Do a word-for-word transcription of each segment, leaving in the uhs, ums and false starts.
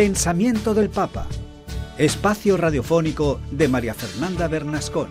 Pensamiento del Papa, espacio radiofónico de María Fernanda Bernasconi.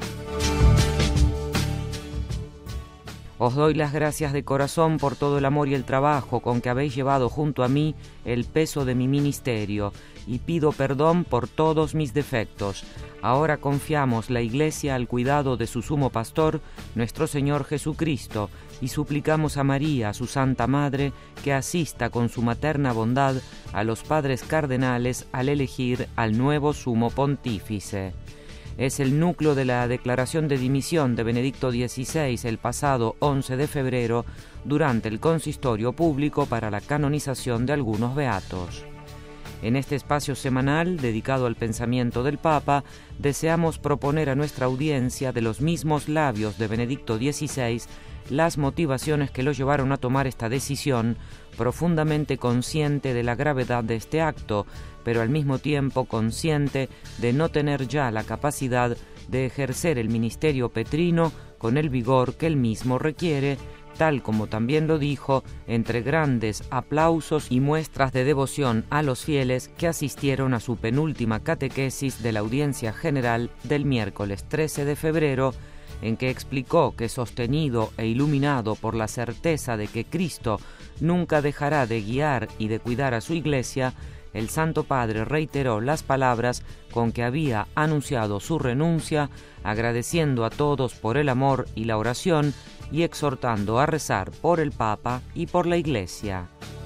Os doy las gracias de corazón por todo el amor y el trabajo con que habéis llevado junto a mí el peso de mi ministerio, y pido perdón por todos mis defectos. Ahora confiamos la Iglesia al cuidado de su sumo pastor, nuestro Señor Jesucristo, y suplicamos a María, su Santa Madre, que asista con su materna bondad a los padres cardenales al elegir al nuevo sumo pontífice. Es el núcleo de la declaración de dimisión de Benedicto dieciséis el pasado once de febrero durante el consistorio público para la canonización de algunos beatos. En este espacio semanal dedicado al pensamiento del Papa, deseamos proponer a nuestra audiencia de los mismos labios de Benedicto dieciséis las motivaciones que lo llevaron a tomar esta decisión, profundamente consciente de la gravedad de este acto, pero al mismo tiempo consciente de no tener ya la capacidad de ejercer el ministerio petrino con el vigor que él mismo requiere, tal como también lo dijo, entre grandes aplausos y muestras de devoción a los fieles que asistieron a su penúltima catequesis de la audiencia general del miércoles trece de febrero, en que explicó que, sostenido e iluminado por la certeza de que Cristo nunca dejará de guiar y de cuidar a su Iglesia, el Santo Padre reiteró las palabras con que había anunciado su renuncia, agradeciendo a todos por el amor y la oración y exhortando a rezar por el Papa y por la Iglesia.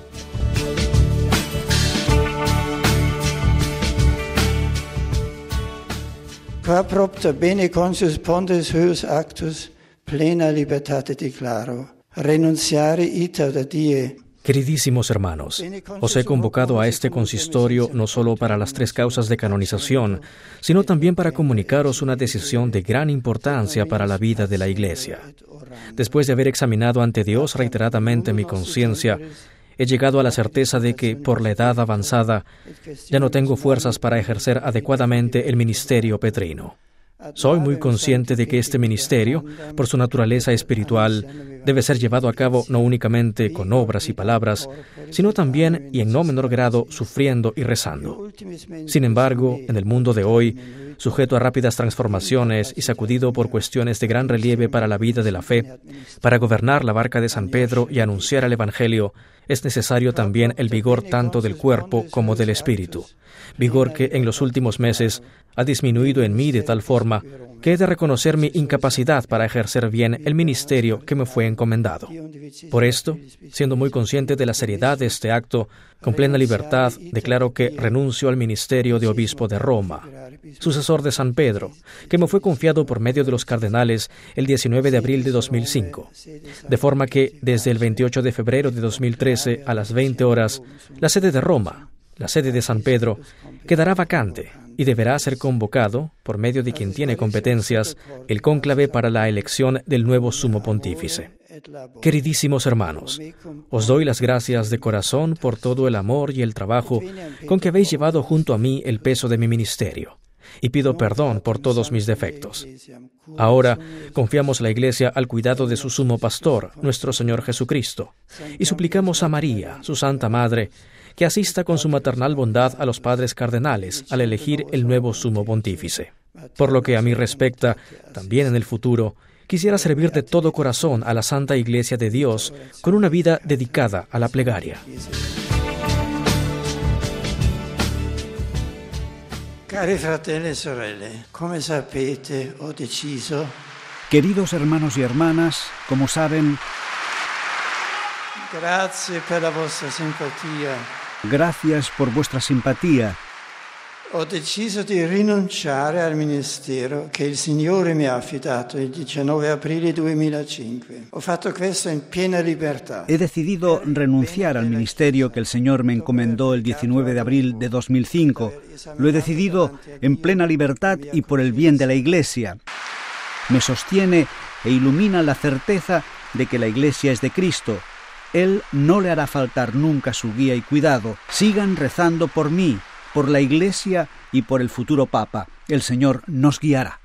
Qua propter bene consus pontes huius actus, plena libertate declaro, renunciare ita da die. Queridísimos hermanos, os he convocado a este consistorio no solo para las tres causas de canonización, sino también para comunicaros una decisión de gran importancia para la vida de la Iglesia. Después de haber examinado ante Dios reiteradamente mi conciencia, he llegado a la certeza de que, por la edad avanzada, ya no tengo fuerzas para ejercer adecuadamente el ministerio petrino. Soy muy consciente de que este ministerio, por su naturaleza espiritual, debe ser llevado a cabo no únicamente con obras y palabras, sino también, y en no menor grado, sufriendo y rezando. Sin embargo, en el mundo de hoy, sujeto a rápidas transformaciones y sacudido por cuestiones de gran relieve para la vida de la fe, para gobernar la barca de San Pedro y anunciar el Evangelio, es necesario también el vigor tanto del cuerpo como del espíritu, vigor que en los últimos meses ha disminuido en mí de tal forma que he de reconocer mi incapacidad para ejercer bien el ministerio que me fue encomendado. Por esto, siendo muy consciente de la seriedad de este acto, con plena libertad declaro que renuncio al ministerio de obispo de Roma, sucesor de San Pedro, que me fue confiado por medio de los cardenales el diecinueve de abril de dos mil cinco, de forma que desde el veintiocho de febrero de dos mil trece a las veinte horas, la sede de Roma, la sede de San Pedro, quedará vacante y deberá ser convocado, por medio de quien tiene competencias, el cónclave para la elección del nuevo sumo pontífice. Queridísimos hermanos, os doy las gracias de corazón por todo el amor y el trabajo con que habéis llevado junto a mí el peso de mi ministerio, y pido perdón por todos mis defectos. Ahora confiamos la Iglesia al cuidado de su sumo pastor, nuestro Señor Jesucristo, y suplicamos a María, su Santa Madre, que asista con su maternal bondad a los padres cardenales al elegir el nuevo sumo pontífice. Por lo que a mí respecta, también en el futuro, quisiera servir de todo corazón a la Santa Iglesia de Dios con una vida dedicada a la plegaria. Cari fratelli e sorelle, come sapete, ho deciso. Queridos hermanos y hermanas, como saben, Grazie per la vostra simpatia. Gracias por vuestra simpatía. Ho deciso di rinunciare al ministero che il Signore mi ha affidato il diciannove aprile duemilacinque. Ho fatto questo in piena libertà. He decidido renunciar al ministerio que el Señor me encomendó el diecinueve de abril de dos mil cinco. Lo he decidido en plena libertad y por el bien de la Iglesia. Me sostiene e ilumina la certeza de que la Iglesia es de Cristo. Él no le hará faltar nunca su guía y cuidado. Sigan rezando por mí, por la Iglesia y por el futuro Papa. El Señor nos guiará.